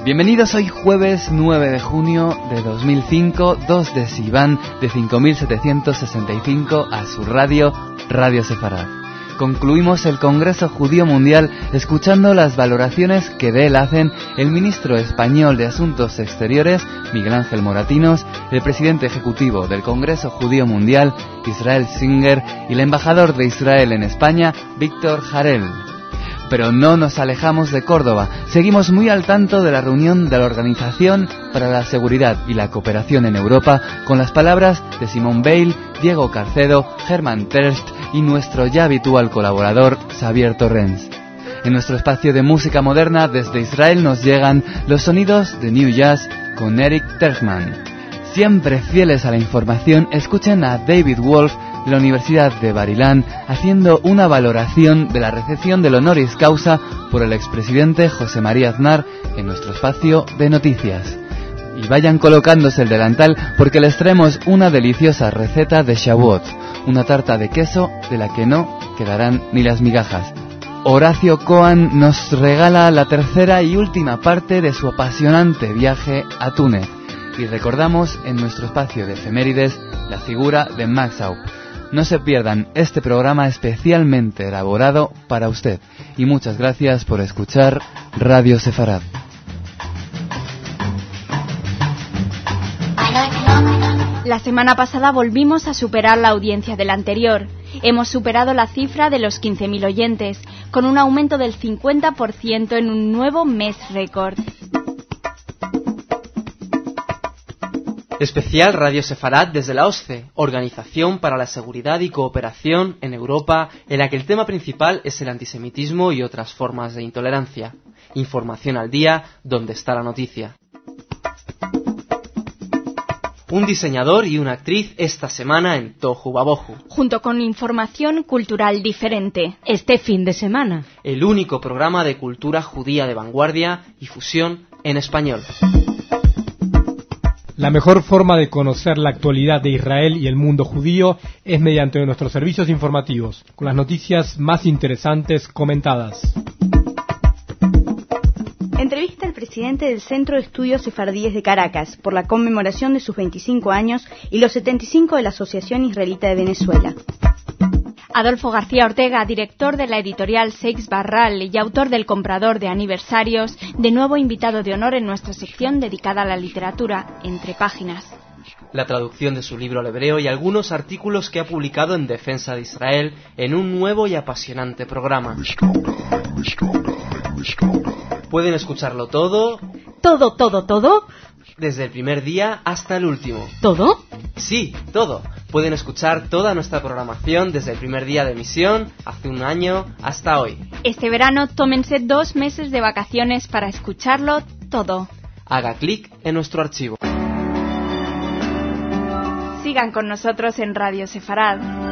Bienvenidos hoy jueves 9 de junio de 2005, 2 de Sivan de 5765 a su radio, Radio Sefarad. Concluimos el Congreso Judío Mundial escuchando las valoraciones que de él hacen el ministro español de Asuntos Exteriores, Miguel Ángel Moratinos, el presidente ejecutivo del Congreso Judío Mundial, Israel Singer, y el embajador de Israel en España, Víctor Harel. Pero no nos alejamos de Córdoba, seguimos muy al tanto de la reunión de la Organización para la Seguridad y la Cooperación en Europa con las palabras de Simone Veil, Diego Carcedo, Germán Terst y nuestro ya habitual colaborador Xavier Torrens. En nuestro espacio de música moderna desde Israel nos llegan los sonidos de New Jazz con Eric Terchman. Siempre fieles a la información, escuchen a David Wolf de la Universidad de Bar-Ilan haciendo una valoración de la recepción del honoris causa por el expresidente José María Aznar en nuestro espacio de noticias. Y vayan colocándose el delantal porque les traemos una deliciosa receta de Shavuot, una tarta de queso de la que no quedarán ni las migajas. Horacio Cohen nos regala la tercera y última parte de su apasionante viaje a Túnez. Y recordamos en nuestro espacio de efemérides la figura de Max Aup. No se pierdan este programa especialmente elaborado para usted. Y muchas gracias por escuchar Radio Sefarad. La semana pasada volvimos a superar la audiencia del anterior. Hemos superado la cifra de los 15.000 oyentes, con un aumento del 50% en un nuevo mes récord. Especial Radio Sefarad desde la OSCE, Organización para la Seguridad y Cooperación en Europa, en la que el tema principal es el antisemitismo y otras formas de intolerancia. Información al día, donde está la noticia. Un diseñador y una actriz esta semana en Tohu Vabohu. Junto con información cultural diferente. Este fin de semana. El único programa de cultura judía de vanguardia y fusión en español. La mejor forma de conocer la actualidad de Israel y el mundo judío es mediante nuestros servicios informativos, con las noticias más interesantes comentadas. Entrevista al presidente del Centro de Estudios Sefardíes de Caracas por la conmemoración de sus 25 años y los 75 de la Asociación Israelita de Venezuela. Adolfo García Ortega, director de la editorial Seix Barral y autor del Comprador de Aniversarios, de nuevo invitado de honor en nuestra sección dedicada a la literatura, Entre Páginas. La traducción de su libro al hebreo y algunos artículos que ha publicado en defensa de Israel en un nuevo y apasionante programa. Pueden escucharlo todo... ¿Todo? Desde el primer día hasta el último. ¿Todo? Sí, todo. Pueden escuchar toda nuestra programación desde el primer día de emisión, hace un año, hasta hoy. Este verano tómense 2 meses de vacaciones para escucharlo todo. Haga clic en nuestro archivo. Sigan con nosotros en Radio Sefarad.